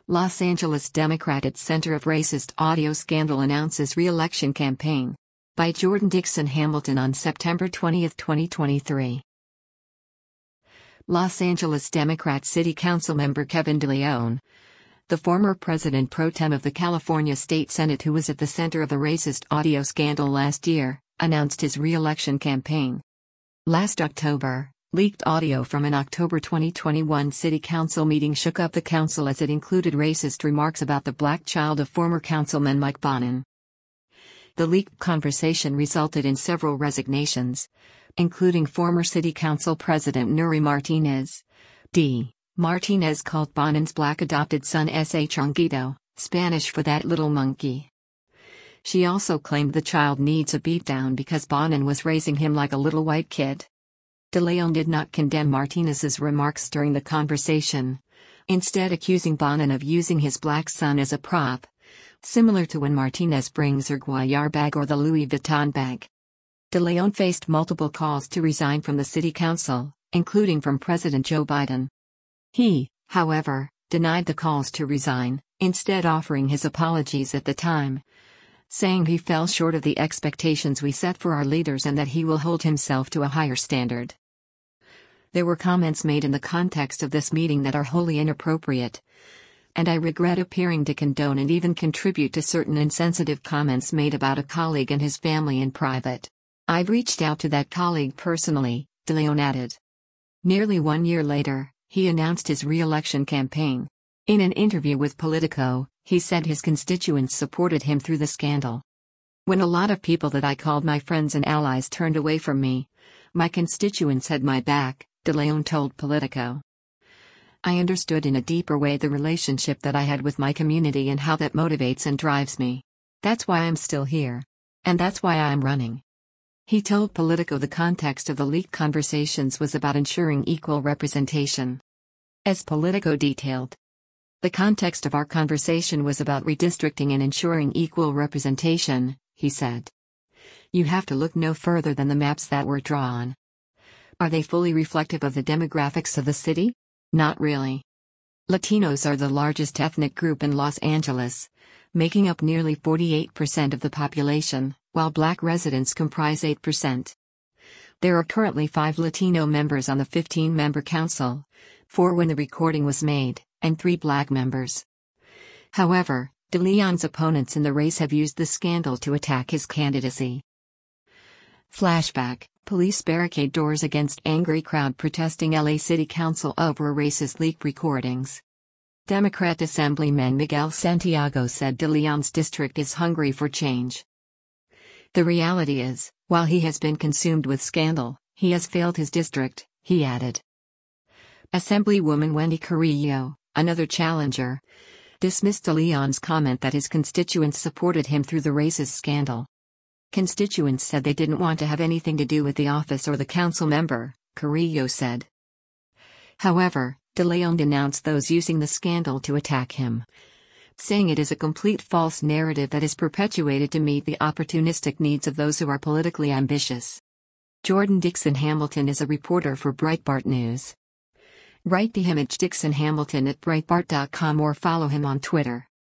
Los Angeles Democrat at center of racist audio scandal announces re-election campaign. By Jordan Dixon Hamilton on September 20, 2023. Los Angeles Democrat City Council member Kevin DeLeon, the former president pro tem of the California State Senate who was at the center of a racist audio scandal last year, announced his re-election campaign. Last October, leaked audio from an October 2021 City Council meeting shook up the council as it included racist remarks about the black child of former councilman Mike Bonin. The leaked conversation resulted in several resignations, including former City Council President Nury Martinez. D. Martinez called Bonin's black adopted son ese chonguito, Spanish for that little monkey. She also claimed the child needs a beatdown because Bonin was raising him like a little white kid. DeLeon did not condemn Martinez's remarks during the conversation, instead accusing Bonin of using his black son as a prop, similar to when Martinez brings her Guayar bag or the Louis Vuitton bag. DeLeon faced multiple calls to resign from the city council, including from President Joe Biden. He, however, denied the calls to resign, instead offering his apologies at the time, saying he fell short of the expectations we set for our leaders and that he will hold himself to a higher standard. There were comments made in the context of this meeting that are wholly inappropriate, and I regret appearing to condone and even contribute to certain insensitive comments made about a colleague and his family in private. I've reached out to that colleague personally, DeLeon added. Nearly 1 year later, he announced his re-election campaign. In an interview with Politico, he said his constituents supported him through the scandal. When a lot of people that I called my friends and allies turned away from me, my constituents had my back, DeLeon told Politico. I understood in a deeper way the relationship that I had with my community and how that motivates and drives me. That's why I'm still here. And that's why I'm running. He told Politico the context of the leaked conversations was about ensuring equal representation. As Politico detailed, the context of our conversation was about redistricting and ensuring equal representation, he said. You have to look no further than the maps that were drawn. Are they fully reflective of the demographics of the city? Not really. Latinos are the largest ethnic group in Los Angeles, making up nearly 48% of the population, while black residents comprise 8%. There are currently 5 Latino members on the 15-member council, 4 when the recording was made, and 3 black members. However, DeLeon's opponents in the race have used the scandal to attack his candidacy. Flashback: police barricade doors against angry crowd protesting LA City Council over racist leak recordings. Democrat Assemblyman Miguel Santiago said DeLeon's district is hungry for change. The reality is, while he has been consumed with scandal, he has failed his district, he added. Assemblywoman Wendy Carrillo, another challenger, dismissed DeLeon's comment that his constituents supported him through the racist scandal. Constituents said they didn't want to have anything to do with the office or the council member, Carrillo said. However, DeLeon denounced those using the scandal to attack him, saying it is a complete false narrative that is perpetuated to meet the opportunistic needs of those who are politically ambitious. Jordan Dixon Hamilton is a reporter for Breitbart News. Write to him at Dixon Hamilton at Breitbart.com or follow him on Twitter.